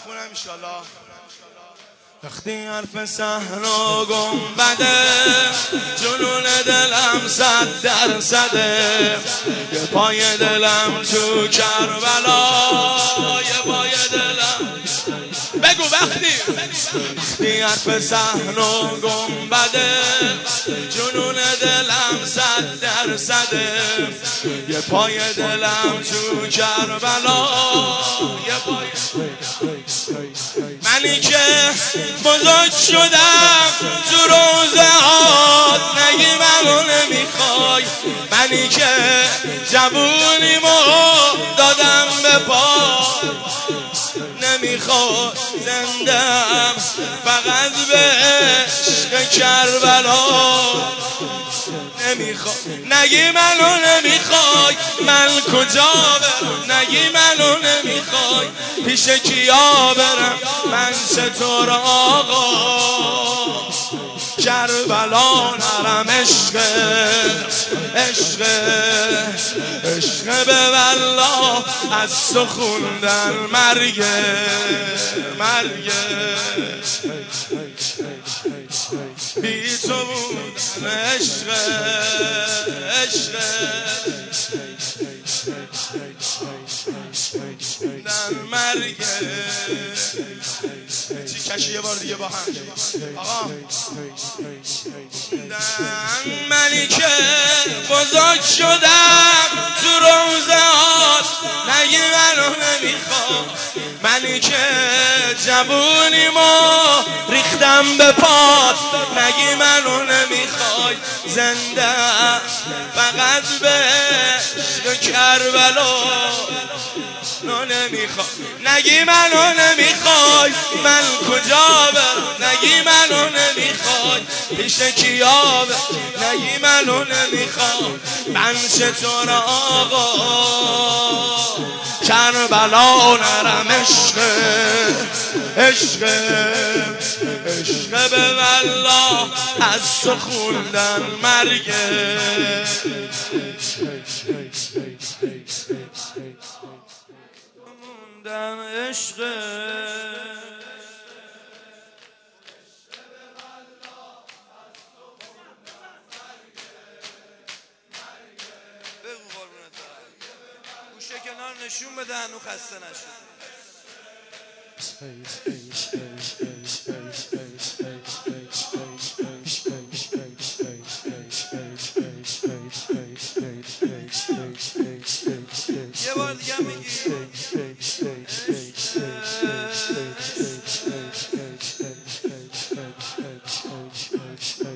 بخونم انشالله. وقتی حرف صحرا گنبده جنون دلم 100%، یه پای دلم تو کربلا، یه پای دلم بگو وقتی حرف صحرا گنبده جنون دلم 100%، یه پای دلم تو کربلا، یه پای منی که بزرگ شدم تو روزهات، نگی منو نمیخوای، منی که جوونیمو دادم به پا، نمیخوای زندم فقط به عشق کربلا، نمیخوای نگی منو نمیخوای، من کجا برم، نگی منو نمیخوای، پیش کیا برم، من چطور آقا کربلا نرم، عشق عشق عشق به والله از تو خوندن مرگه مرگه، بی تو بودن عشق عشق در مرگه. چی کشی یه بار دیگه با هم آقا. منی که بزرگ شدم تو روزهات، نگی منو نمیخواد، منی که جوونیمو ریختم به پات، نگی منو نمیخوای، زنده فقط به عشق کربلا، نمیخوای نگی منو نمیخوای، من کجا برم، نگی منو نمیخوای، پیش کیا برم، نگی منو نمیخوای، من چطور آقا کربلا نرم، عشق عشق عشق به والله از تو خوندن مرگه. موندم عشق بگو قربونت برم، گوشه کنار نشون بده هنو خسته نشد. یه بار دیگه میگی عشق